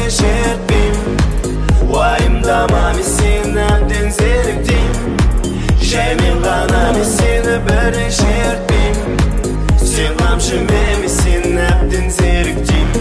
şertmeyim. Уайымдама, мен сені әбден зеріктейм. Жаймен ғана мен сені бірі шертпейм. Сен қамшымен, мен сені әбден зеріктейм.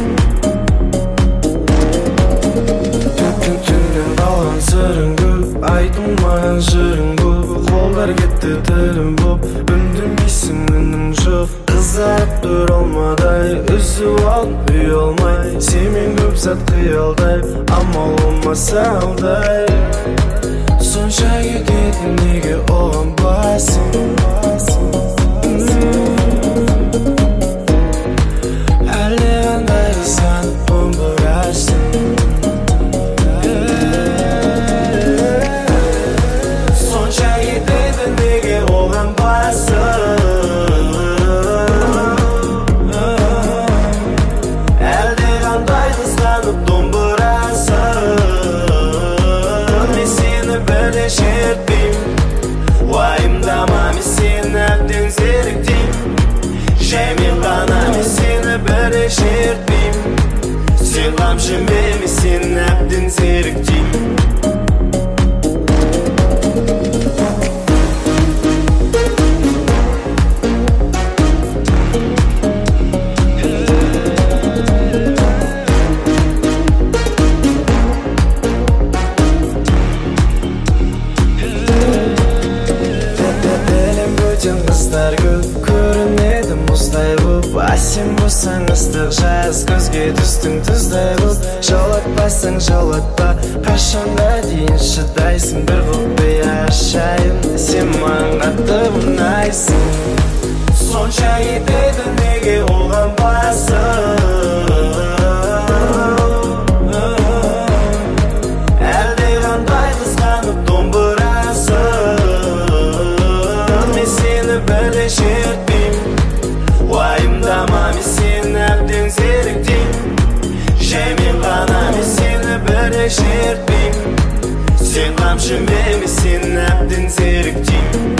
Түннен қалған сырың көп, айтылмаған жырың көп. Қолдар кетті тілім боп, үндемейсің үнім жоқ. Қызарып тұр алмадай, үзіп алып үй алмай. Сенмен көп сәт қиялдай, амал болмаса алдай. Сонша кетеді неге оған басың? Әлде қандай қызғанып домбырашсың? Сонша кетеді неге оған басың? Әлде қандай қызғанып домбырашсың? Мен сені бірде шертпейм. Уайымдама, мен сені әбден зеріктейм. Жаймен ғана мен сені бірде шертпейм. Сен қамшымен, мен сені әбден зеріктейм. Қыздар көп көрінеді мұздай боп, сен болсаң ыстық жаз, көзге түстің тұздай боп. Жолатпасаң жолатпа, қашанға дейін шыдайсың? Бір құпия ашайын, сен маған қатты ұнайсың. Сонша кетеді неге оған басың? Әлде қандай қызғанып домбырасың? Бірде шертпейм. Уайымдама, мен сені әбден зеріктейм. Жаймен ғана мен сені бірде шертпейм. Сен қамшымен, мен сені әбден зеріктейм.